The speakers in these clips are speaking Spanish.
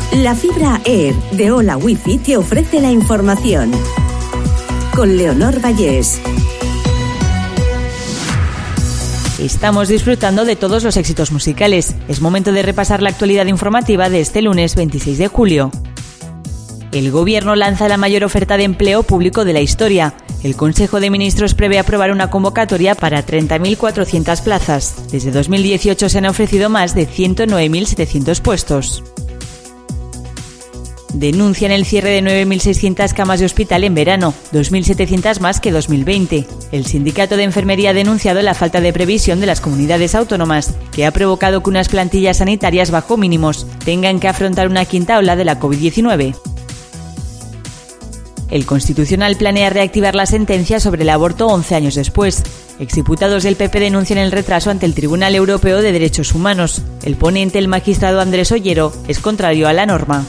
La fibra Air de Hola Wifi te ofrece la información. Con Leonor Vallés. Estamos disfrutando de todos los éxitos musicales. Es momento de repasar la actualidad informativa de este lunes 26 de julio. El Gobierno lanza la mayor oferta de empleo público de la historia. El Consejo de Ministros prevé aprobar una convocatoria para 30.400 plazas. Desde 2018 se han ofrecido más de 109.700 puestos. Denuncian el cierre de 9.600 camas de hospital en verano, 2.700 más que 2020. El Sindicato de Enfermería ha denunciado la falta de previsión de las comunidades autónomas, que ha provocado que unas plantillas sanitarias bajo mínimos tengan que afrontar una quinta ola de la COVID-19. El Constitucional planea reactivar la sentencia sobre el aborto 11 años después. Exdiputados del PP denuncian el retraso ante el Tribunal Europeo de Derechos Humanos. El ponente, el magistrado Andrés Ollero, es contrario a la norma.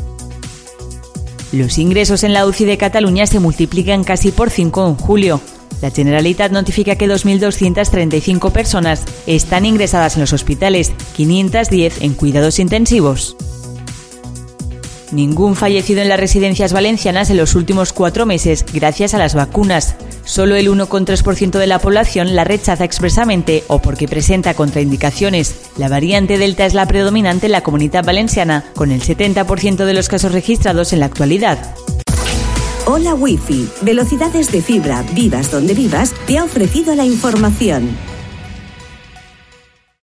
Los ingresos en la UCI de Cataluña se multiplican casi por 5 en julio. La Generalitat notifica que 2.235 personas están ingresadas en los hospitales, 510 en cuidados intensivos. Ningún fallecido en las residencias valencianas en los últimos 4 meses gracias a las vacunas. Solo el 1,3% de la población la rechaza expresamente o porque presenta contraindicaciones. La variante Delta es la predominante en la Comunidad Valenciana, con el 70% de los casos registrados en la actualidad. Hola Wifi, velocidades de fibra, vivas donde vivas, te ha ofrecido la información.